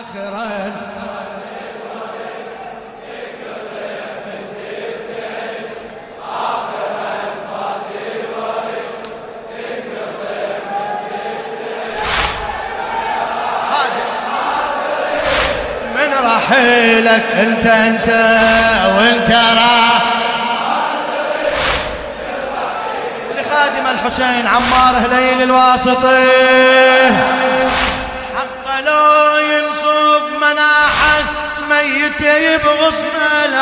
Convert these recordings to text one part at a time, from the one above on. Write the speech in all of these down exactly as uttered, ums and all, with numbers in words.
آخرا من رحيلك انت انت وانت راح لخادم الحسين عمار هليل الواسطي حق لو ينصب مناحه ميت بغصن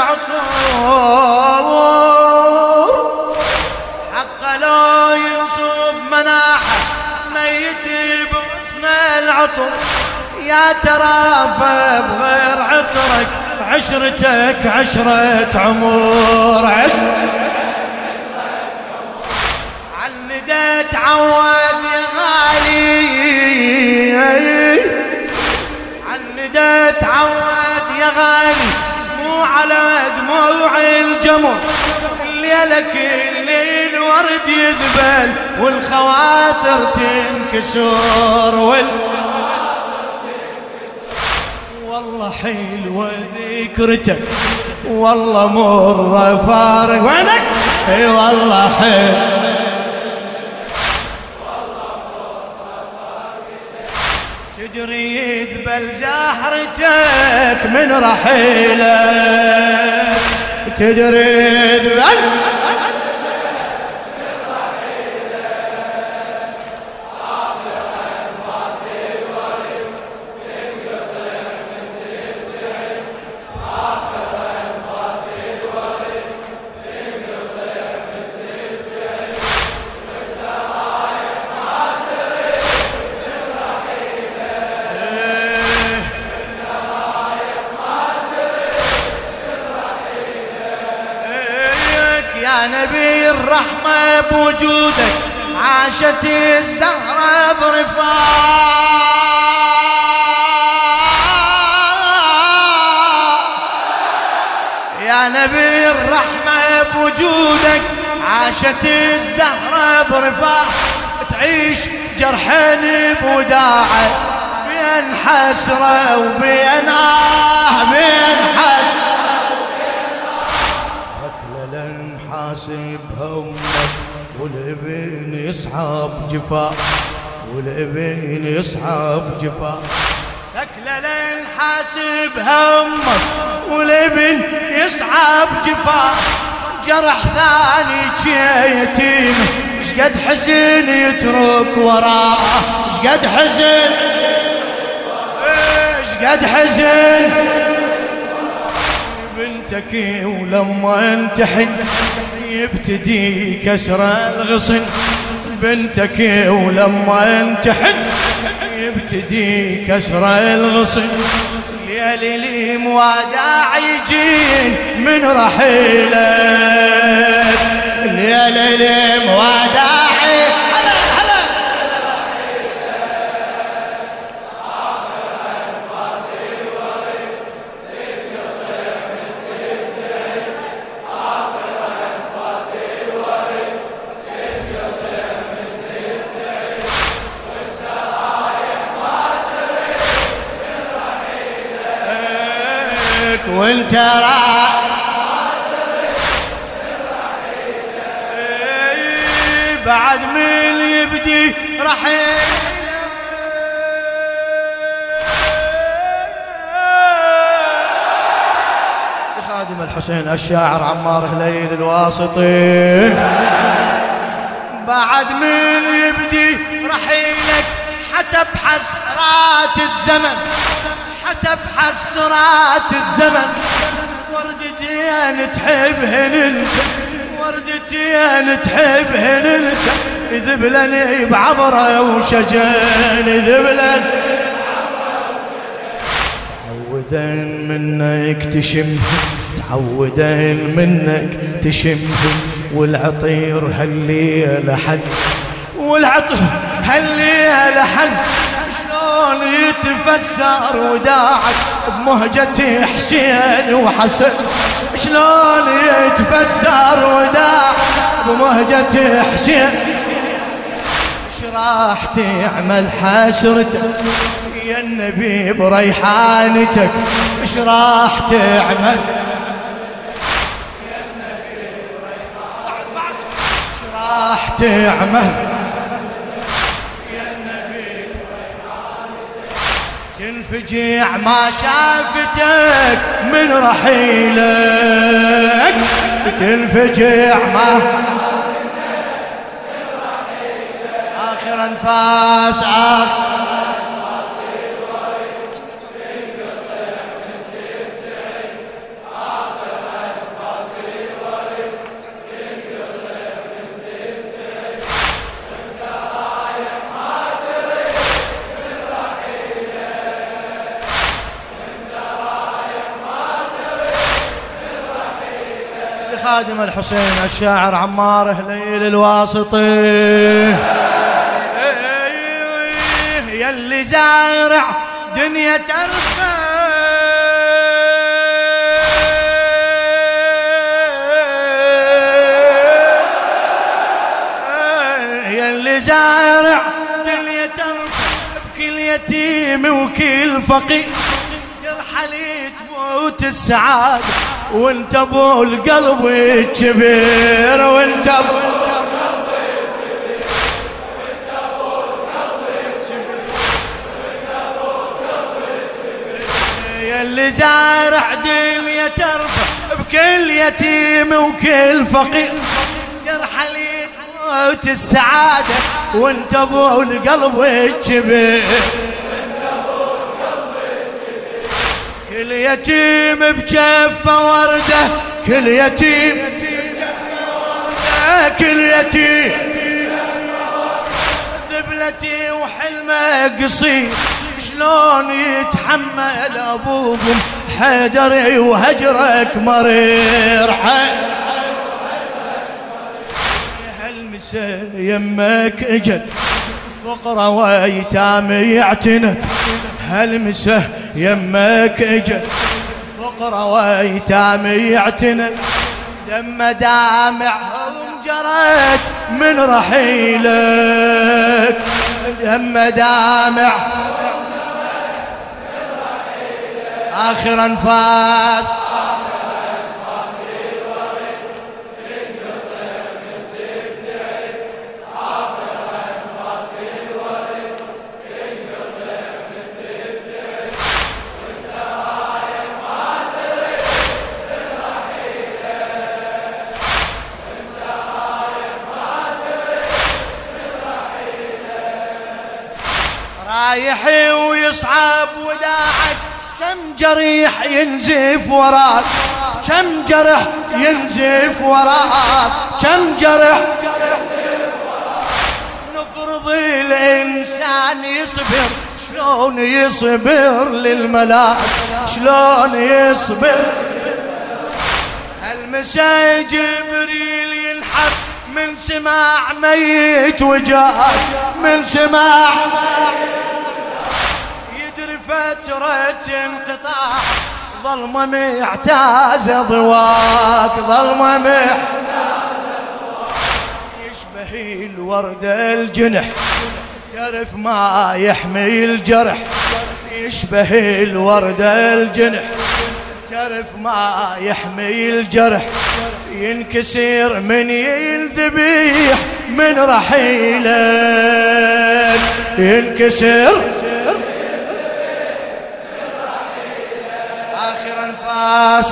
العطور حق لو ينصب مناحه ميت بغصن العطور يا ترافى بغير عطرك عشرتك عشرة عمر عشرة عالندى تعود يا غالي عالندى تعود يا غالي مو على دموع الجمر الليلة كل الورد يذبل والخواطر تنكسر وال والله حلوة ذكرتك والله مر فارق وينك اي والله حلوة تدري يذبل زهرتك من رحيلك تدري يذبل يا نبي الرحمة بوجودك عاشت الزهرة برفاق يا نبي الرحمة بوجودك عاشت الزهرة برفاق تعيش جرحين بوداعة بين حسرة وبين آه بين حسرة حاسب همك والابن يصحب جفا والابن يصحب جفا ثكلة لين حاسب همك والابن يصحب جفا جرح ثاني يتيم شقد حزن يترك وراه شقد حزن شقد حزن بنتك ولما انتحن يبتدي كسر الغصن بنتك ولما انتحن يبتدي كسر الغصن ليالي لي موادع يجين من رحيلك ليالي لي موادع وانت راح بعد من يبدي رحيل خادم الحسين الشاعر عمار هليل الواسطي بعد من يبدي رحيلك حسب حسرات الزمن حسب حسرات الزمن وردتين تحبهن انت وردتين تحبهن انت ذبلني بعبره وشجن ذبلن تعودن منك تشم تعودن منك تشم والعطير هالليلة حن والعطير هالليلة حن شلون يتفسر وداعك بمهجة حسين وحسن شلون يتفسر وداعك بمهجة حسين ايش راح تعمل حسرته يا النبي بريحانتك ايش راح تعمل؟ يا النبي بريحانتك ايش راح تعمل؟ يا النبي بريحانتك تنفجع ما شافتك من رحيلك، تنفجع ما آخر أنفاس آخر خادم الحسين الشاعر عمار هليل الواسطي، يلي زارع دنيا ترفع يلي زارع دنيا ترفع بكل يتيم وكل فقير ترحلي تموت السعادة وانت ابو القلب الكبير، وانت ابو يلي زارع دنيا ترفع بكل يتيم وكل فقير ترحلي تموت السعادة وانت ابو القلب الكبير، كل يتيم بجفة وردة، كل يتيم كل يتيم ذبلتي وحلمه قصير شلون يتحمل ابوكم حيدري وهجرك مرير. هالمسا يمك اجل فقرة ويتام يعتنك، هالمسا يمك اجل فقرة ويتام يعتنك، دم دامعهم جرت من رحيلك، دم دامع آخر أنفاس رايح ويصعب وداعك، كم جريح ينزف وراك، كم جرح ينزف وراك، كم جرح نفرض الإنسان يصبر شلون يصبر للملاك، شلون يصبر هالمسا جبريل ينحب من سماع ميت وجاك، من سماع يدري فترة انقطاع ظلمة معتاز ضواك، ظلمة معتاز يشبه الورد الجنح تعرف ما يحمي الجرح، يشبه الورد الجنح تعرف ما يحمي الجرح، ينكسر من ينذبيح من رحيلك، ينكسر آخر أنفاس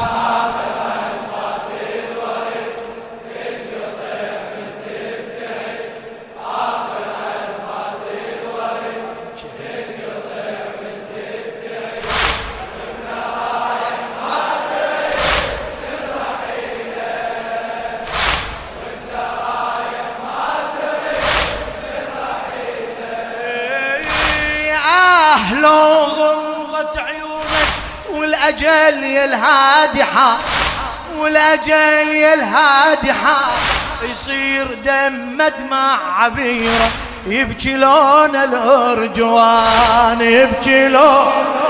لو غمضت عيونك والأجل يلهادي حار، والأجل يلهادي حار يصير دم دمع عبيرة يبكي لون الأرجوان، يبكي لون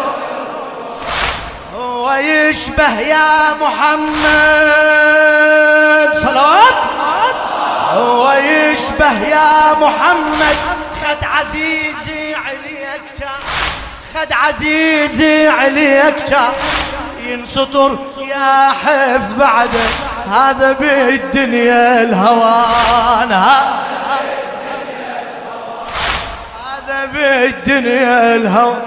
هو يشبه يا محمد صلوات، هو يشبه يا محمد خد عزيزي عليك كان، خد عزيزي عليك كان ينسطر يا حف بعده، هذا بالدنيا الهوان، هذا بالدنيا الهوان،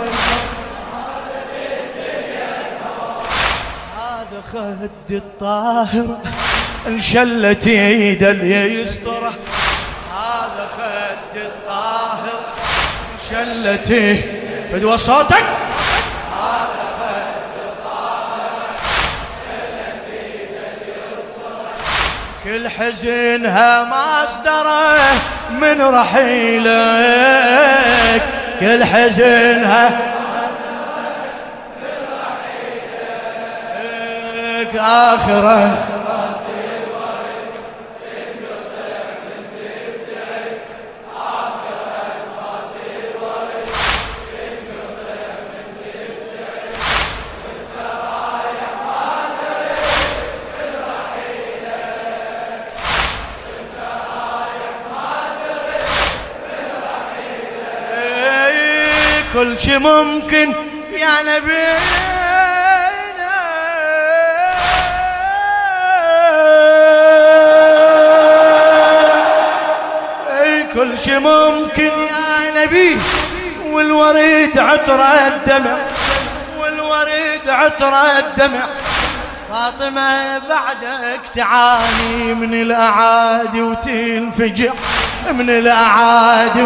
هذا خد الطاهر انشلت ايده اللي يستره، هذا خد الطاهر انشلت ايده. بدو صوتك. هذا خد الطاهر انشلت ايده اللي يستره، كل حزنها مصدره من رحيلك، كل حزنها من رحيلك، آخره كل شي ممكن يا نبينا، كل شي ممكن يا نبي، والوريد عطر الدمع، والوريد عطر الدمع، فاطمة بعدك تعاني من الأعادي وتنفجع من الأعادي،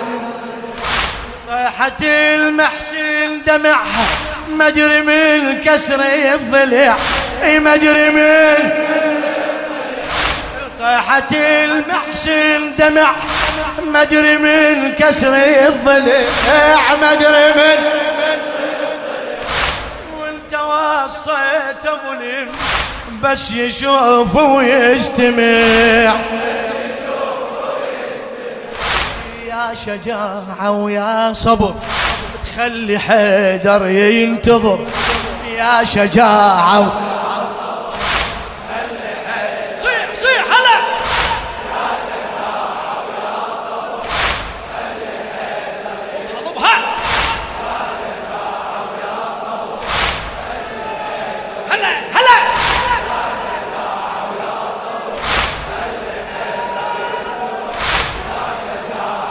طيحت المحسن دمعها مدري من كسر الضلع، اي مدري من، طيحت المحسن دمعها مدري من كسر الضلع، مدري من، وانت وصيت ابو اليم بس يشوف ويستمع، يا شجاعة ويا صبر تخلي حيدر ينتظر، يا شجاعة و... تخلي حيدر، صيح صيح هلا، يا شجاعة ويا صبر تخلي حيدر اضربها، يا شجاعة ويا صبر تخلي حيدر، هلا هلا، يا شجاعة ويا صبر تخلي حيدر، يا شجاعة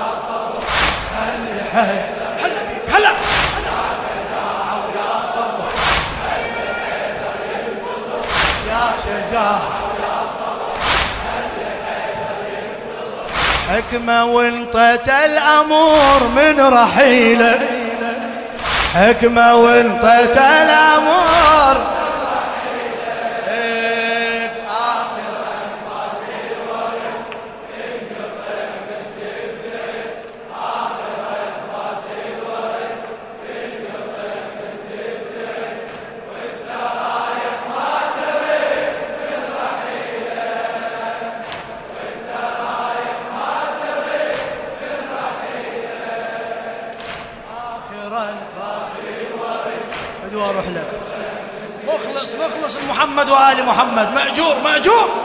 هلا بيك هلا، يا شجاعة ويا صبر خلي حيدر ينتظر، يا شجاعة ويا صبر خلي حيدر ينتظر، حكمة وانطيت الأمور من رحيلك، حكمة وانطيت الأمور واروح لك، مخلص مخلص محمد وآل محمد، مأجور مأجور.